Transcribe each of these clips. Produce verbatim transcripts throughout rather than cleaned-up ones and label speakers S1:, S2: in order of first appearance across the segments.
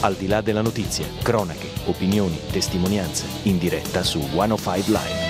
S1: Al di là della notizia, cronache, opinioni, testimonianze, in diretta su centocinque Live.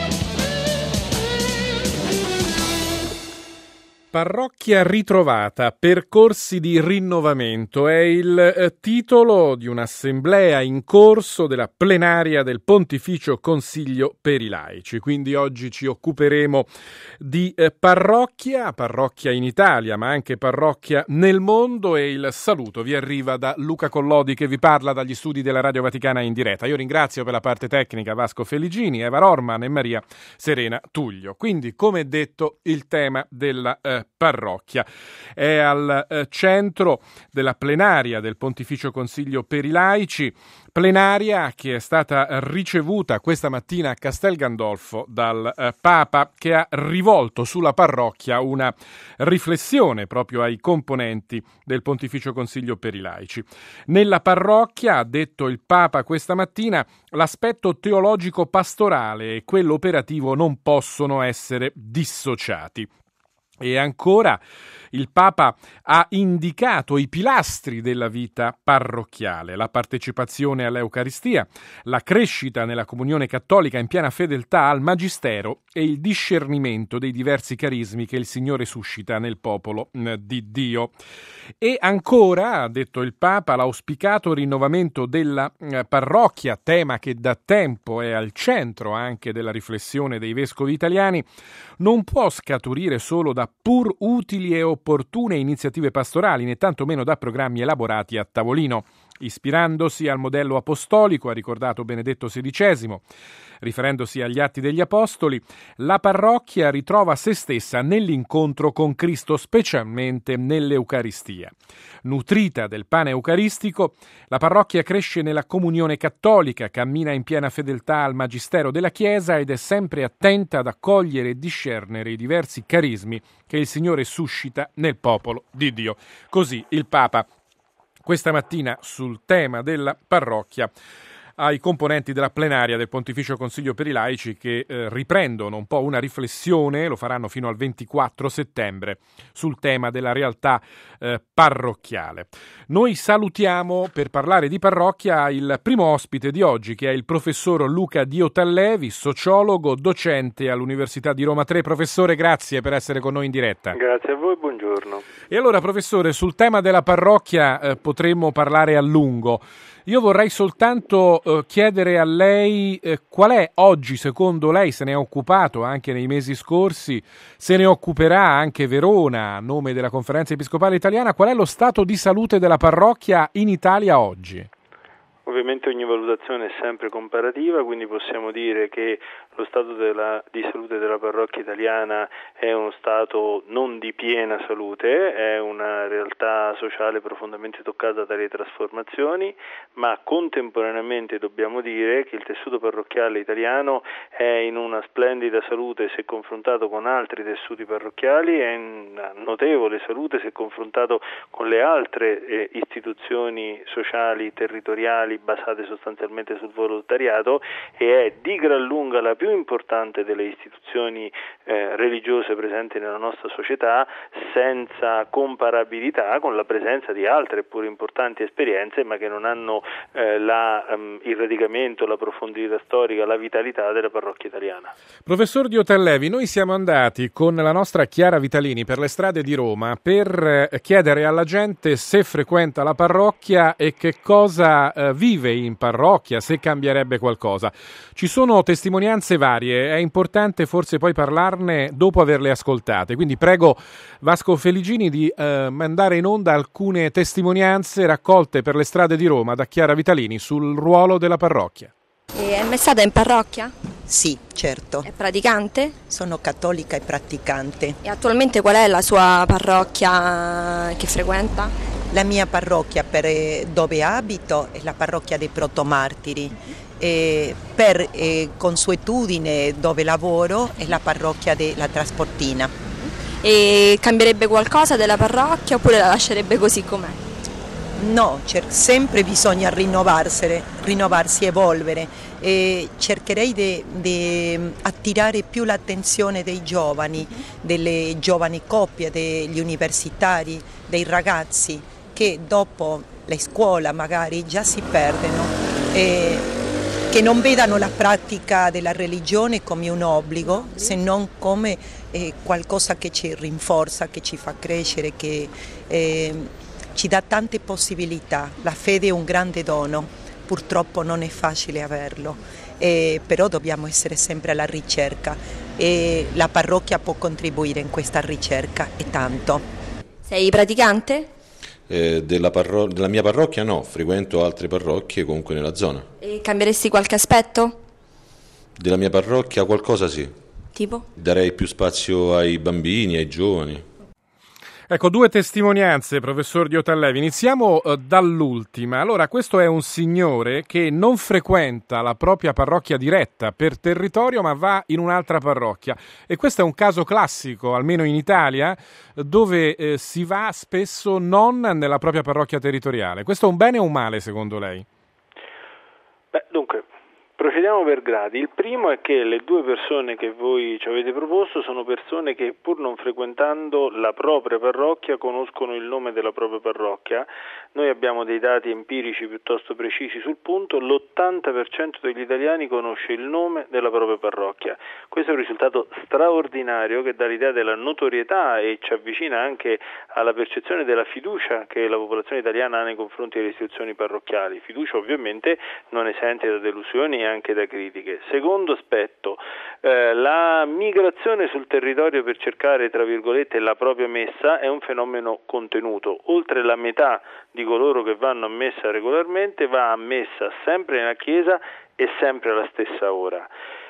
S2: Parrocchia ritrovata, percorsi di rinnovamento è il eh, titolo di un'assemblea in corso della plenaria del Pontificio Consiglio per i laici. Quindi oggi ci occuperemo di eh, parrocchia, parrocchia in Italia, ma anche parrocchia nel mondo, e il saluto vi arriva da Luca Collodi che vi parla dagli studi della Radio Vaticana in diretta. Io ringrazio per la parte tecnica Vasco Feligini, Eva Rorman e Maria Serena Tullio. Quindi, come detto, il tema della eh, parrocchia è al eh, centro della plenaria del Pontificio Consiglio per i laici, plenaria che è stata ricevuta questa mattina a Castel Gandolfo dal eh, Papa, che ha rivolto sulla parrocchia una riflessione proprio ai componenti del Pontificio Consiglio per i laici. Nella parrocchia, ha detto il Papa questa mattina, l'aspetto teologico pastorale e quello operativo non possono essere dissociati. E ancora il Papa ha indicato i pilastri della vita parrocchiale: la partecipazione all'Eucaristia, la crescita nella comunione cattolica in piena fedeltà al Magistero e il discernimento dei diversi carismi che il Signore suscita nel popolo di Dio. E ancora, ha detto il Papa, l'auspicato rinnovamento della parrocchia, tema che da tempo è al centro anche della riflessione dei vescovi italiani, non può scaturire solo da pur utili e opportune iniziative pastorali, né tantomeno da programmi elaborati a tavolino. Ispirandosi al modello apostolico, ha ricordato Benedetto sedicesimo, riferendosi agli Atti degli Apostoli, la parrocchia ritrova se stessa nell'incontro con Cristo, specialmente nell'Eucaristia. Nutrita del pane eucaristico, la parrocchia cresce nella comunione cattolica, cammina in piena fedeltà al Magistero della Chiesa ed è sempre attenta ad accogliere e discernere i diversi carismi che il Signore suscita nel popolo di Dio. Così il Papa questa mattina sul tema della parrocchia ai componenti della plenaria del Pontificio Consiglio per i laici, che eh, riprendono un po' una riflessione, lo faranno fino al ventiquattro settembre, sul tema della realtà eh, parrocchiale. Noi salutiamo, per parlare di parrocchia, il primo ospite di oggi, che è il professor Luca Diotallevi, sociologo, docente all'Università di Roma tre. Professore, grazie per essere con noi in diretta.
S3: Grazie a voi, buongiorno.
S2: E allora, professore, sul tema della parrocchia eh, potremmo parlare a lungo. Io vorrei soltanto eh, chiedere a lei eh, qual è oggi, secondo lei, se ne è occupato anche nei mesi scorsi, se ne occuperà anche Verona a nome della Conferenza Episcopale Italiana, qual è lo stato di salute della parrocchia in Italia oggi?
S3: Ovviamente ogni valutazione è sempre comparativa, quindi possiamo dire che lo stato della, di salute della parrocchia italiana è uno stato non di piena salute, è una realtà sociale profondamente toccata dalle trasformazioni, ma contemporaneamente dobbiamo dire che il tessuto parrocchiale italiano è in una splendida salute se confrontato con altri tessuti parrocchiali, è in una notevole salute se confrontato con le altre eh, istituzioni sociali, territoriali, basate sostanzialmente sul volontariato, e è di gran lunga la più importante delle istituzioni eh, religiose presenti nella nostra società, senza comparabilità con la presenza di altre pure importanti esperienze, ma che non hanno eh, la, um, il radicamento, la profondità storica, la vitalità della parrocchia italiana.
S2: Professor Diotallevi, noi siamo andati con la nostra Chiara Vitalini per le strade di Roma per eh, chiedere alla gente se frequenta la parrocchia e che cosa eh, vive in parrocchia, se cambierebbe qualcosa. Ci sono testimonianze varie, è importante forse poi parlarne dopo averle ascoltate, quindi prego Vasco Feligini di eh, mandare in onda alcune testimonianze raccolte per le strade di Roma da Chiara Vitalini sul ruolo della parrocchia.
S4: E è mai stata in parrocchia?
S5: Sì, certo.
S4: È praticante?
S5: Sono cattolica e praticante.
S4: E attualmente qual è la sua parrocchia che frequenta?
S5: La mia parrocchia per dove abito è la parrocchia dei Protomartiri. E per eh, consuetudine dove lavoro è la parrocchia della Trasportina.
S4: E cambierebbe qualcosa della parrocchia oppure la lascerebbe così com'è?
S5: No, cer- sempre bisogna rinnovarsi, rinnovarsi, evolvere, e cercherei di attirare più l'attenzione dei giovani, delle giovani coppie, degli universitari, dei ragazzi, che dopo la scuola magari già si perdono, e che non vedano la pratica della religione come un obbligo, se non come eh, qualcosa che ci rinforza, che ci fa crescere, che eh, ci dà tante possibilità. La fede è un grande dono, purtroppo non è facile averlo, eh, però dobbiamo essere sempre alla ricerca e la parrocchia può contribuire in questa ricerca e tanto.
S4: Sei praticante?
S6: Eh, della, parro- della mia parrocchia no, frequento altre parrocchie comunque nella zona.
S4: E cambieresti qualche aspetto?
S6: Della mia parrocchia qualcosa sì.
S4: Tipo?
S6: Darei più spazio ai bambini, ai giovani.
S2: Ecco, due testimonianze, professor Diotallevi. Iniziamo eh, dall'ultima. Allora, questo è un signore che non frequenta la propria parrocchia diretta per territorio, ma va in un'altra parrocchia. E questo è un caso classico, almeno in Italia, dove eh, si va spesso non nella propria parrocchia territoriale. Questo è un bene o un male, secondo lei?
S3: Beh, dunque, procediamo per gradi. Il primo è che le due persone che voi ci avete proposto sono persone che, pur non frequentando la propria parrocchia, conoscono il nome della propria parrocchia. Noi abbiamo dei dati empirici piuttosto precisi sul punto: l'ottanta per cento degli italiani conosce il nome della propria parrocchia. Questo è un risultato straordinario che dà l'idea della notorietà e ci avvicina anche alla percezione della fiducia che la popolazione italiana ha nei confronti delle istituzioni parrocchiali. Fiducia ovviamente non esente da delusioni e anche da critiche. Secondo aspetto, eh, la migrazione sul territorio per cercare, tra virgolette, la propria messa è un fenomeno contenuto. Oltre la metà di coloro che vanno a messa regolarmente va a messa sempre nella chiesa e sempre alla stessa ora.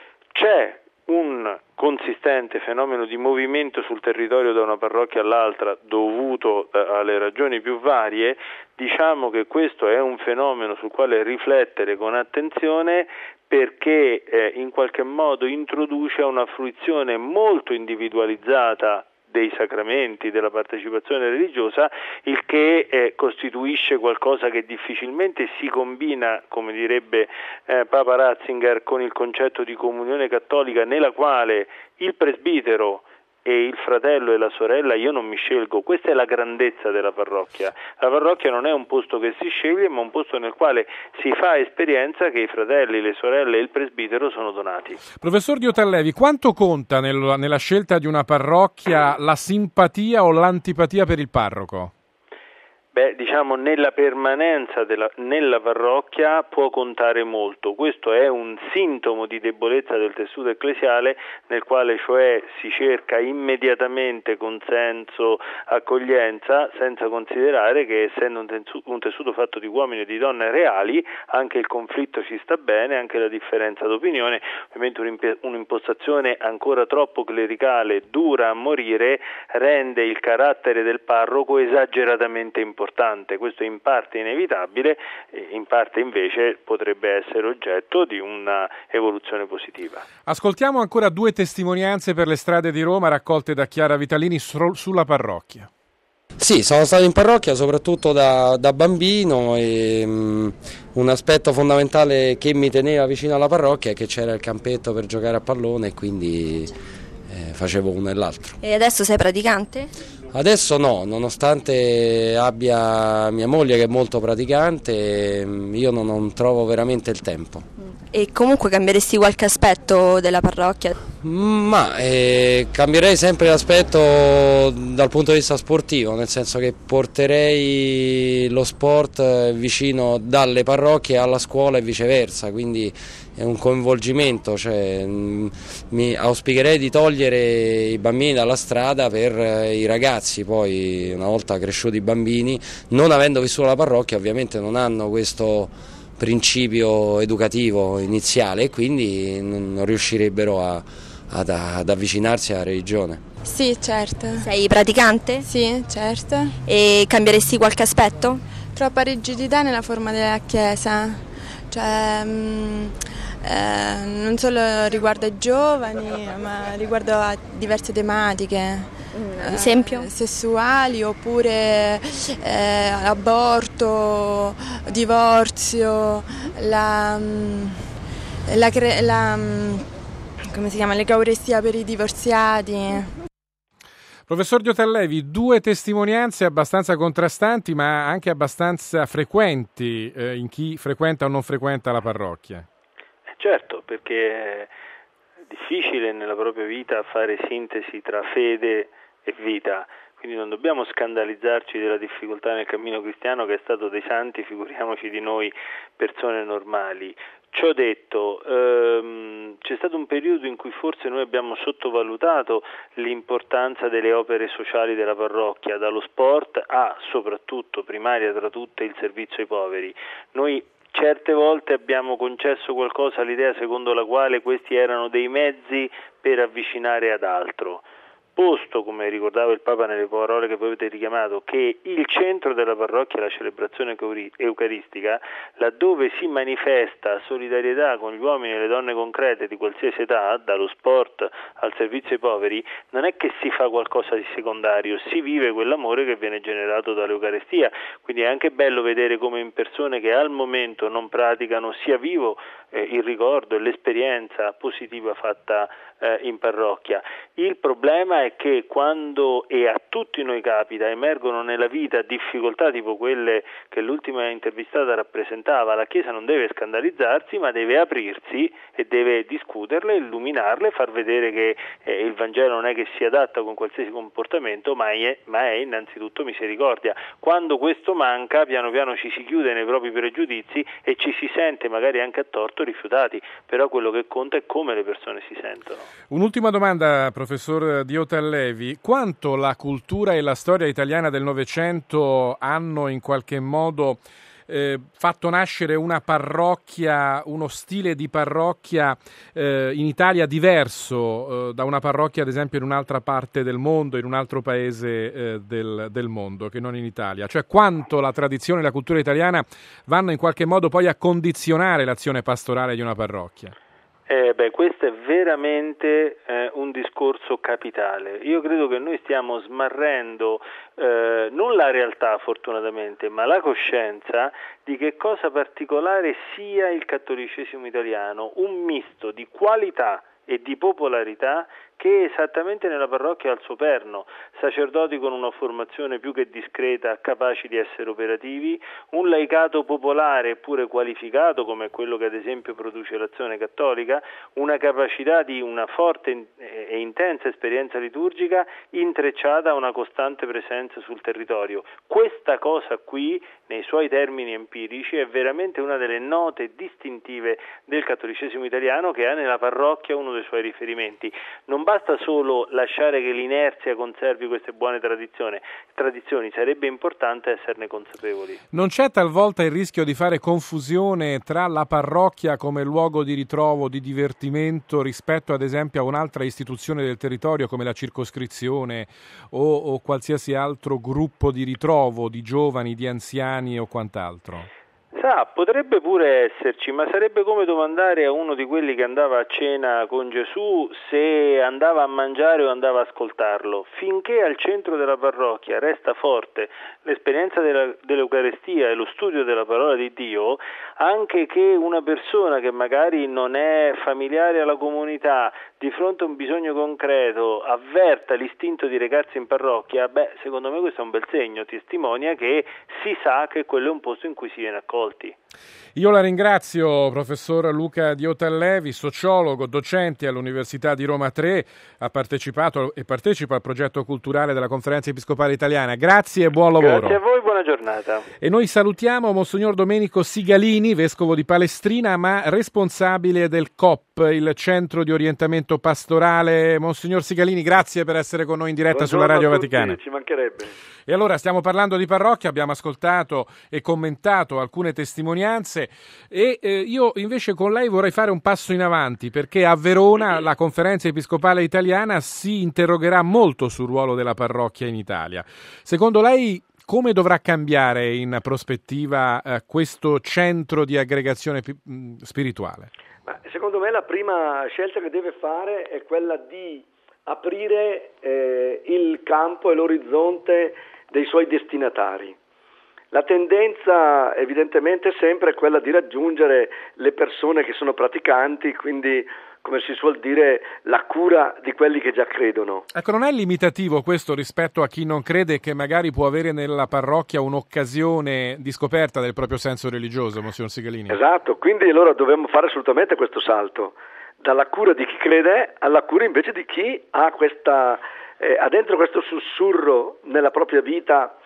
S3: C'è un consistente fenomeno di movimento sul territorio da una parrocchia all'altra dovuto alle ragioni più varie. Diciamo che questo è un fenomeno sul quale riflettere con attenzione, perché eh, in qualche modo introduce una fruizione molto individualizzata dei sacramenti, della partecipazione religiosa, il che eh, costituisce qualcosa che difficilmente si combina, come direbbe eh, Papa Ratzinger, con il concetto di comunione cattolica, nella quale il presbitero e il fratello e la sorella io non mi scelgo. Questa è la grandezza della parrocchia. La parrocchia non è un posto che si sceglie, ma un posto nel quale si fa esperienza che i fratelli, le sorelle e il presbitero sono donati.
S2: Professor Diotallevi, quanto conta nel, nella scelta di una parrocchia la simpatia o l'antipatia per il parroco?
S3: Beh, diciamo nella permanenza della, nella parrocchia può contare molto. Questo è un sintomo di debolezza del tessuto ecclesiale, nel quale cioè si cerca immediatamente consenso, accoglienza, senza considerare che essendo un tessuto, un tessuto fatto di uomini e di donne reali, anche il conflitto ci sta bene, anche la differenza d'opinione. Ovviamente un'impostazione ancora troppo clericale, dura a morire, rende il carattere del parroco esageratamente importante. Questo è in parte inevitabile, in parte invece potrebbe essere oggetto di una evoluzione positiva.
S2: Ascoltiamo ancora due testimonianze per le strade di Roma raccolte da Chiara Vitalini sulla parrocchia.
S7: Sì, sono stato in parrocchia soprattutto da, da bambino e um, un aspetto fondamentale che mi teneva vicino alla parrocchia è che c'era il campetto per giocare a pallone e quindi eh, facevo uno e l'altro.
S4: E adesso sei praticante?
S7: Adesso no, nonostante abbia mia moglie che è molto praticante, io non, non trovo veramente il tempo.
S4: E comunque cambieresti qualche aspetto della parrocchia?
S7: Ma eh, cambierei sempre l'aspetto dal punto di vista sportivo, nel senso che porterei lo sport vicino dalle parrocchie alla scuola e viceversa, quindi è un coinvolgimento, cioè, mh, mi auspicherei di togliere i bambini dalla strada per eh, i ragazzi, poi una volta cresciuti i bambini, non avendo vissuto la parrocchia ovviamente non hanno questo principio educativo iniziale e quindi non riuscirebbero a, ad, ad avvicinarsi alla religione.
S8: Sì, certo.
S4: Sei praticante?
S8: Sì, certo.
S4: E cambieresti qualche aspetto?
S8: Troppa rigidità nella forma della Chiesa, cioè mh, eh, non solo riguardo ai giovani, ma riguardo a diverse tematiche.
S4: Ad esempio?
S8: Eh, sessuali oppure eh, aborto, divorzio, la, la, la come si chiama, l'eucaristia per i divorziati.
S2: Professor Diotallevi, due testimonianze abbastanza contrastanti ma anche abbastanza frequenti eh, in chi frequenta o non frequenta la parrocchia.
S3: Certo, perché è difficile nella propria vita fare sintesi tra fede e vita, quindi non dobbiamo scandalizzarci della difficoltà nel cammino cristiano che è stato dei santi, figuriamoci di noi persone normali. Ciò detto, ehm, c'è stato un periodo in cui forse noi abbiamo sottovalutato l'importanza delle opere sociali della parrocchia, dallo sport a, soprattutto, primaria tra tutte, il servizio ai poveri. Noi certe volte abbiamo concesso qualcosa all'idea secondo la quale questi erano dei mezzi per avvicinare ad altro. Posto, come ricordava il Papa nelle parole che voi avete richiamato, che il centro della parrocchia è la celebrazione eucaristica, laddove si manifesta solidarietà con gli uomini e le donne concrete di qualsiasi età, dallo sport al servizio ai poveri, non è che si fa qualcosa di secondario, si vive quell'amore che viene generato dall'Eucaristia, quindi è anche bello vedere come in persone che al momento non praticano sia vivo eh, il ricordo e l'esperienza positiva fatta eh, in parrocchia. Il problema è che quando, e a tutti noi capita, emergono nella vita difficoltà tipo quelle che l'ultima intervistata rappresentava, la Chiesa non deve scandalizzarsi ma deve aprirsi e deve discuterle, illuminarle, far vedere che eh, il Vangelo non è che si adatta con qualsiasi comportamento, ma è, ma è innanzitutto misericordia. Quando questo manca, piano piano ci si chiude nei propri pregiudizi e ci si sente magari anche a torto rifiutati, però quello che conta è come le persone si sentono.
S2: Un'ultima domanda, professor Diotallevi: quanto la cultura e la storia italiana del Novecento hanno in qualche modo eh, fatto nascere una parrocchia, uno stile di parrocchia eh, in Italia diverso eh, da una parrocchia ad esempio in un'altra parte del mondo, in un altro paese eh, del, del mondo che non in Italia? Cioè quanto la tradizione e la cultura italiana vanno in qualche modo poi a condizionare l'azione pastorale di una parrocchia?
S3: Eh, beh, questo è veramente eh, un discorso capitale. Io credo che noi stiamo smarrendo eh, non la realtà fortunatamente, ma la coscienza di che cosa particolare sia il cattolicesimo italiano, un misto di qualità e di popolarità che esattamente nella parrocchia ha il suo perno, sacerdoti con una formazione più che discreta, capaci di essere operativi, un laicato popolare eppure qualificato come quello che ad esempio produce l'Azione Cattolica, una capacità di una forte e intensa esperienza liturgica intrecciata a una costante presenza sul territorio. Questa cosa qui, nei suoi termini empirici, è veramente una delle note distintive del cattolicesimo italiano, che ha nella parrocchia uno dei suoi riferimenti. Non basta solo lasciare che l'inerzia conservi queste buone tradizioni, tradizioni, sarebbe importante esserne consapevoli.
S2: Non c'è talvolta il rischio di fare confusione tra la parrocchia come luogo di ritrovo, di divertimento, rispetto ad esempio a un'altra istituzione del territorio come la circoscrizione o, o qualsiasi altro gruppo di ritrovo di giovani, di anziani o quant'altro?
S3: Sa, potrebbe pure esserci, ma sarebbe come domandare a uno di quelli che andava a cena con Gesù se andava a mangiare o andava a ascoltarlo. Finché al centro della parrocchia resta forte l'esperienza della, dell'Eucaristia e lo studio della parola di Dio, anche che una persona che magari non è familiare alla comunità, di fronte a un bisogno concreto, avverta l'istinto di recarsi in parrocchia, beh, secondo me questo è un bel segno, testimonia che si sa che quello è un posto in cui si viene accolti.
S2: Io la ringrazio, professor Luca Diotallevi, sociologo, docente all'Università di Roma tre, ha partecipato e partecipa al progetto culturale della Conferenza Episcopale Italiana. Grazie e buon lavoro.
S3: Grazie a voi, buona giornata.
S2: E noi salutiamo Monsignor Domenico Sigalini, vescovo di Palestrina, ma responsabile del C O P, il Centro di Orientamento Pastorale. Monsignor Sigalini, grazie per essere con noi in diretta
S9: Buongiorno
S2: sulla Radio
S9: a tutti,
S2: Vaticana.
S9: Ci mancherebbe.
S2: E allora stiamo parlando di parrocchia, abbiamo ascoltato e commentato alcune testimonianze e eh, io invece con lei vorrei fare un passo in avanti, perché a Verona la Conferenza Episcopale Italiana si interrogherà molto sul ruolo della parrocchia in Italia. Secondo lei come dovrà cambiare in prospettiva eh, questo centro di aggregazione pi- spirituale?
S9: Ma secondo me la prima scelta che deve fare è quella di aprire eh, il campo e l'orizzonte dei suoi destinatari. La tendenza evidentemente sempre è quella di raggiungere le persone che sono praticanti, quindi come si suol dire la cura di quelli che già credono.
S2: Ecco, non è limitativo questo rispetto a chi non crede, che magari può avere nella parrocchia un'occasione di scoperta del proprio senso religioso, Monsignor Sigalini?
S9: Esatto, quindi allora dobbiamo fare assolutamente questo salto, dalla cura di chi crede alla cura invece di chi ha, questa, eh, ha dentro questo sussurro nella propria vita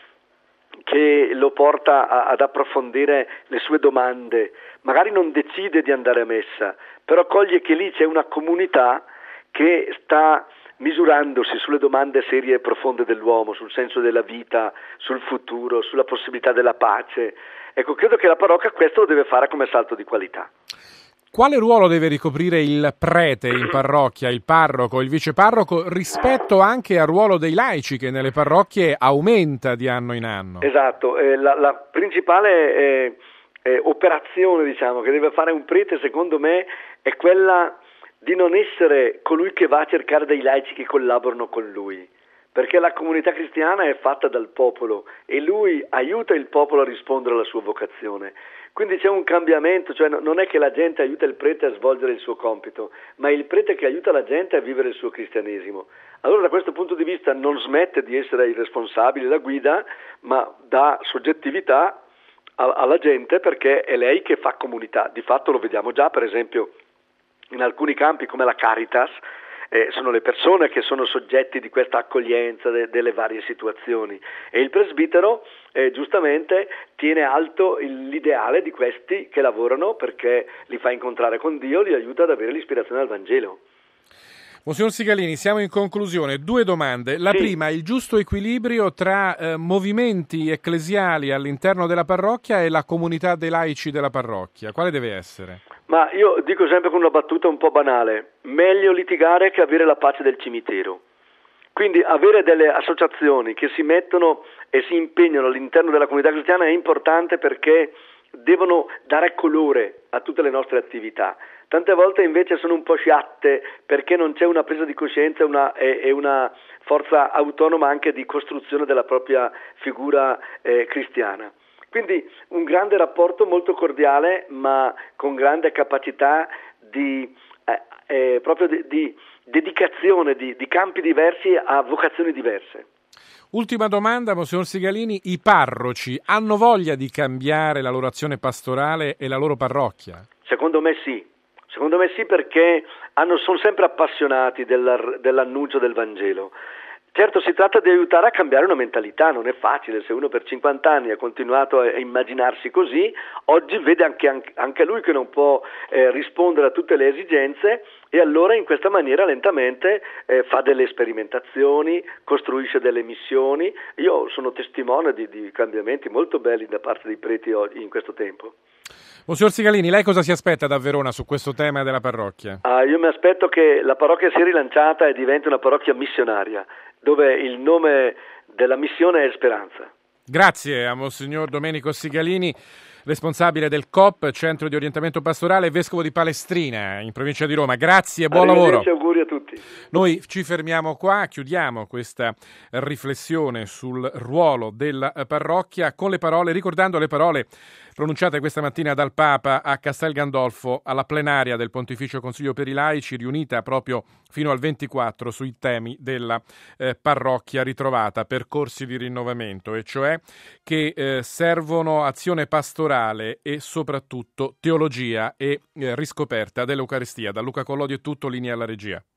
S9: che lo porta a, ad approfondire le sue domande, magari non decide di andare a messa, però coglie che lì c'è una comunità che sta misurandosi sulle domande serie e profonde dell'uomo, sul senso della vita, sul futuro, sulla possibilità della pace. Ecco, credo che la parrocchia questo lo deve fare come salto di qualità.
S2: Quale ruolo deve ricoprire il prete in parrocchia, il parroco, il viceparroco, rispetto anche al ruolo dei laici che nelle parrocchie aumenta di anno in anno?
S9: Esatto, eh, la, la principale eh, eh, operazione, diciamo, che deve fare un prete, secondo me, è quella di non essere colui che va a cercare dei laici che collaborano con lui, perché la comunità cristiana è fatta dal popolo e lui aiuta il popolo a rispondere alla sua vocazione. Quindi c'è un cambiamento, cioè non è che la gente aiuta il prete a svolgere il suo compito, ma è il prete che aiuta la gente a vivere il suo cristianesimo. Allora da questo punto di vista non smette di essere il responsabile, la guida, ma dà soggettività alla gente, perché è lei che fa comunità. Di fatto lo vediamo già, per esempio, in alcuni campi come la Caritas, eh, sono le persone che sono soggetti di questa accoglienza de- delle varie situazioni, e il presbitero eh, giustamente tiene alto il, l'ideale di questi che lavorano, perché li fa incontrare con Dio, li aiuta ad avere l'ispirazione al Vangelo.
S2: Monsignor Sigalini, siamo in conclusione. Due domande. La
S9: sì.
S2: prima, il giusto equilibrio tra eh, movimenti ecclesiali all'interno della parrocchia e la comunità dei laici della parrocchia. Quale deve essere?
S9: Ma io dico sempre con una battuta un po' banale: meglio litigare che avere la pace del cimitero. Quindi avere delle associazioni che si mettono e si impegnano all'interno della comunità cristiana è importante, perché devono dare colore a tutte le nostre attività. Tante volte invece sono un po' sciatte, perché non c'è una presa di coscienza una, e, e una forza autonoma anche di costruzione della propria figura eh, cristiana. Quindi un grande rapporto molto cordiale, ma con grande capacità di eh, eh, proprio di, di dedicazione di, di campi diversi a vocazioni diverse.
S2: Ultima domanda, Monsignor Sigalini, i parroci hanno voglia di cambiare la loro azione pastorale e la loro parrocchia?
S9: Secondo me sì, secondo me sì, perché hanno, sono sempre appassionati della, dell'annuncio del Vangelo. Certo, si tratta di aiutare a cambiare una mentalità, non è facile. Se uno per cinquanta anni ha continuato a immaginarsi così, oggi vede anche, anche lui che non può eh, rispondere a tutte le esigenze, e allora in questa maniera lentamente eh, fa delle sperimentazioni, costruisce delle missioni. Io sono testimone di, di cambiamenti molto belli da parte dei preti oggi, in questo tempo.
S2: Monsignor Sigalini, lei cosa si aspetta da Verona su questo tema della parrocchia?
S9: Ah, io mi aspetto che la parrocchia sia rilanciata e diventi una parrocchia missionaria, dove il nome della missione è speranza.
S2: Grazie a Monsignor Domenico Sigalini, responsabile del C O P, Centro di Orientamento Pastorale, Vescovo di Palestrina, in provincia di Roma. Grazie e buon lavoro.
S9: Auguri a tutti.
S2: Noi ci fermiamo qua, chiudiamo questa riflessione sul ruolo della parrocchia con le parole, ricordando le parole pronunciate questa mattina dal Papa a Castel Gandolfo alla plenaria del Pontificio Consiglio per i Laici, riunita proprio fino al ventiquattro sui temi della eh, parrocchia ritrovata, percorsi di rinnovamento, e cioè che eh, servono azione pastorale e soprattutto teologia e eh, riscoperta dell'Eucaristia. Da Luca Collodi è tutto, linea alla regia.